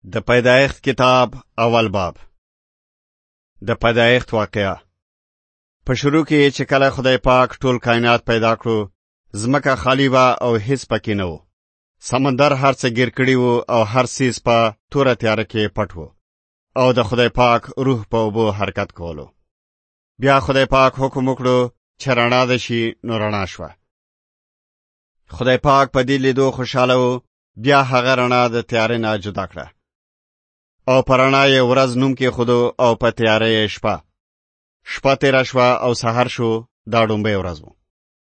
د پیدایښت کتاب اول باب. د پیدایښت واقعه. په شروع کې چې کله خدای پاک ټول کائنات پیدا کړو، ځمکه خالی وه او هیڅ پکې نه و. سمندر هر څه ګیر کړي وو او هر څیز په توره تیاره کې پټ و او د خدای پاک روح په اوبو حرکت کولو. بیا خدای پاک حکم وکړو چې رڼا د شي، نو رڼا شوه. خدای پاک په دې لیدو خوشاله و. بیا هغه رڼا د تیارې نه جدا کړه او په رڼا یې ورځ نوم کېښودو او په تیاره یې شپه. شپه تیره شوه او سحر شو، دا ډومبۍ ورځ و.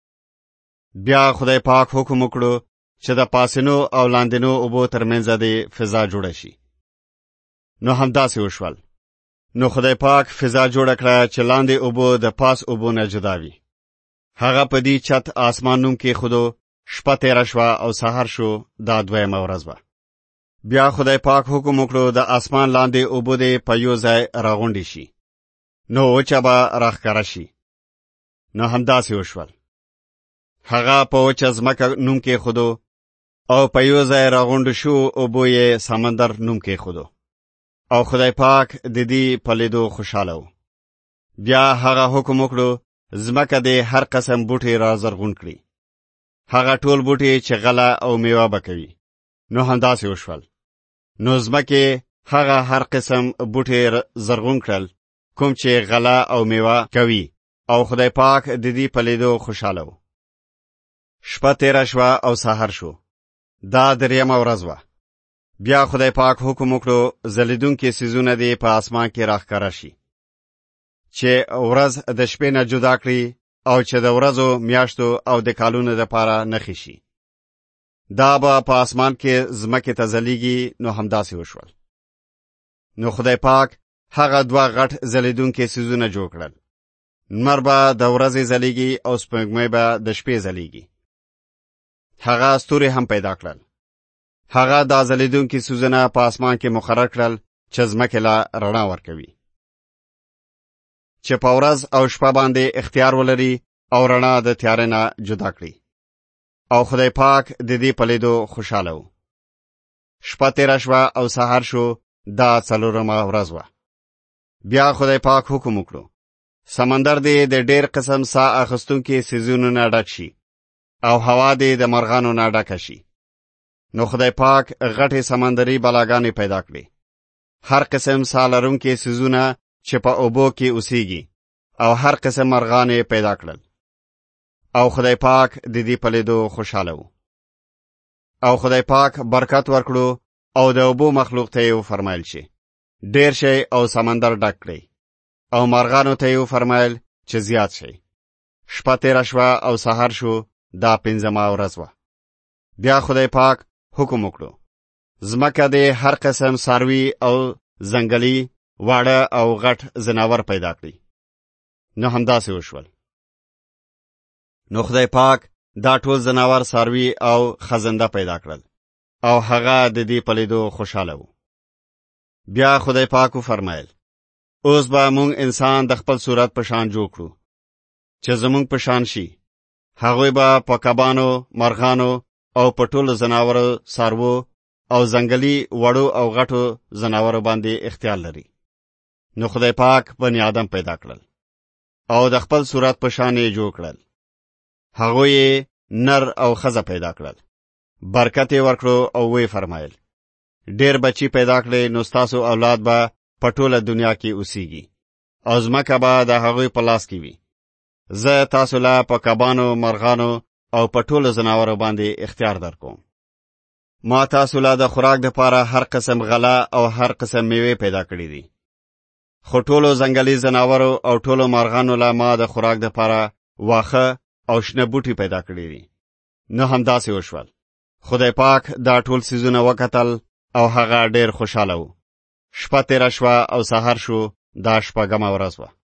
بیا خدای پاک حکم وکړو چې د پاسینو او لاندینو اوبو ترمنځ دې فضا جوړه شي. نو همداسې وشول. نو خدای پاک فضا جوړه کړه چې لاندې اوبو د پاس اوبو نه جدا وي. هغه په دې چت آسمان نوم کېښودو. شپه تیره شوه او سحر شو، دا دویمه ورځ وه. بیا خدای پاک حکم وکړو د اسمان لاندې اوبو دې په یو ځای راغونډې شي، نو وچه به راښکاره شي. نو همداسې وشول. هغه په وچه ځمکه نوم کېښودو او په یو ځای راغونډ شو اوبو یې سمندر نوم کېښودو. او خدای پاک د دې په لیدو خوشاله و. بیا هغه حکم وکړو ځمکه دې هر قسم بوټي را زرغون کړي، هغه ټول بوټي چې غله او میوه به کوي. نو همداسې وشول. نو ځمکې هغه هر قسم بوټي زرغون کړل کوم چې غله او میوه کوي، او خدای پاک د دې په لیدو خوشاله و. شپه تیره شوه او سحر شو، دا دریمه ورځ وه. بیا خدای پاک حکم وکړو ځلېدونکي څیزونه دې په اسمان کې راښکاره شي چې ورځ د شپې نه جدا کړي او چې د ورځو، میاشتو او د کالونو دپاره نښې شي. دا به په اسمان کې ځمکې ته ځلیږي. نو همداسې وشول. نو خدای پاک هغه دوه غټ ځلېدونکي څیزونه جوړ کړل. لمر به د ورځې ځلیږي او سپوږمۍ به د شپې ځلیږي. هغه ستوري هم پیدا کړل. هغه دا ځلېدونکي څیزونه په اسمان کې مقرر کړل چې ځمکې له رڼا ورکوي، چې په ورځ او شپه باندې اختیار ولري او رڼا د تیارې نه جدا کړي. او خدای پاک د دې په لیدو خوشاله و. شپه تیره شوه او سحر شو، دا څلورمه ورځ وه. بیا خدای پاک حکم وکړو سمندر دې د ډېر قسم ساه اخیستونکي څیزونو نه ډک شي او هوا دې د مرغانو نه ډکه شي. نو خدای پاک غټې سمندري بلاګانې پیدا کړې، هر قسم ساه لرونکي څیزونه چې په اوبو کې اوسېږي، او هر قسم مرغانې پیدا کړل. او خدای پاک د دې په لیدو خوشاله و. او خدای پاک برکت ورکړو او د اوبو مخلوق ته یې وفرمایل چې ډېر شئ او سمندر ډک کړئ، او مرغانو ته یې وفرمایل چې زیات شئ. شپه تیره شوه او سحر شو، دا پنځمه ورځ وه. بیا خدای پاک حکم وکړو ځمکه دې هر قسم څاروي او ځنګلي، واړه او غټ ځناور پیدا کړي. نو همداسې وشول. نو خدای پاک دا ټول ځناور، څاروي او خزنده پیدا کړل، او هغه د دې په لیدو خوشاله و. بیا خدای پاک وفرمایل اوس به مونږ انسان د خپل صورت په شان جوړ کړو چې زمونږ په شان شي. هغوی به په کبانو، مرغانو او په ټولو ځناورو، څاروو او ځنګلي وړو او غټو ځناورو باندې اختیار لري. نو خدای پاک بني آدم پیدا کړل او د خپل صورت په شان یې جوړ کړل. هغوی نر او ښځه پیدا کړل. برکت یې ورکړو او وی فرمایل ډېر بچي پیدا کړئ، نو ستاسو اولاد به په ټوله دنیا کې اوسېږي او ځمکه به د هغوی په لاس کې وي. زه تاسو له په کبانو، مرغانو او په ټولو ځناورو باندې اختیار درکوم. ما تاسو له د خوراک دپاره هر قسم غله او هر قسم میوې پیدا کړي دي. خو ټولو ځنګلي ځناورو او ټولو مرغانو له ما د خوراک دپاره واښه او شنه بوټي پیدا کړي دي. نو همداسې وشول. خدای پاک دا ټول څیزونه وکتل او هغه ډېر خوشاله و. شپه تیره شوه او سحر شو، دا شپږمه ورځ وه.